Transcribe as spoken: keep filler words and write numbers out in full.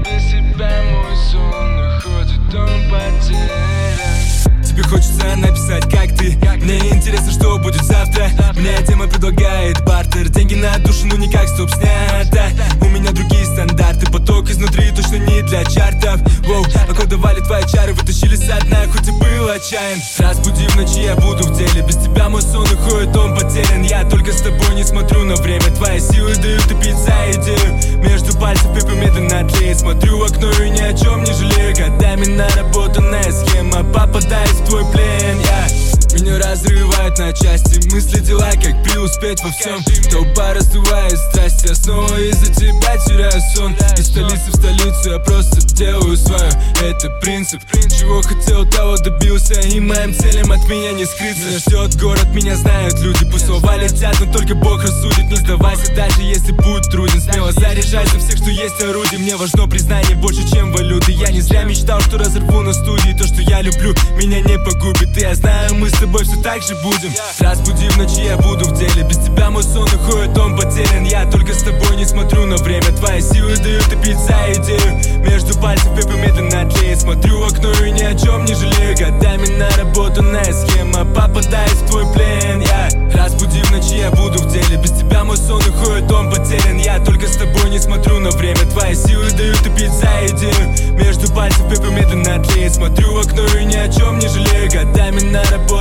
без тебя мой сон уходит, он потерян. Тебе хочется написать, как ты. Мне интересно, что будет завтра. Мне тема предлагает бартер. Деньги на душу, ну никак стоп снято. У меня другие стандарты. Поток изнутри точно не для чартов. Воу, околдовали твои чары, вытащили со дна, хоть и был отчаян. Разбуди в ночи, я буду в деле. Без тебя мой сон уходит, он потерян. Я только с тобой не смотрю на время. Твои силы дают топить за идею. Между пальцев пепел медленно тлеет. Смотрю в окно и ни о чем не жалею. Годами наработанная схема, попадаюсь в твой плен, я Меня разрывает на части мысли, дела, как преуспеть во всем. Толпа раздувает страсти, я снова из-за тебя теряю сон. Из столицы в столицу я просто делаю свое. Это принцип, чего хотел, того добился. И моим целям от меня не скрыться. Меня ждет город, меня знают люди. Пусть слова летят, но только Бог рассудит. Не сдавайся, даже если путь труден. Смело заряжайся всех, что есть орудие. Мне важно признание больше, чем валюты. Я не зря мечтал, что разорву на студии. То, что я люблю, меня не погубит. И я знаю, мы с тобой все так же будем. Разбуди в ночи, я буду в деле. Без тебя мой сон уходит, он потерян. Я только с тобой не смотрю на время. Твои силы дают топить за идею. Между пальцев пепел медленно тлеет. Смотрю в окно и ни о чем не жалею. Годами наработанная схема, попадаюсь в твой плен, я Разбуди в ночи, я буду в деле. Без тебя мой сон уходит, он потерян. Я только с тобой не смотрю на время. Твои силы дают топить за идею. Между пальцев пепел медленно тлеет. Смотрю в окно и ни о чем не жалею. Годами наработанная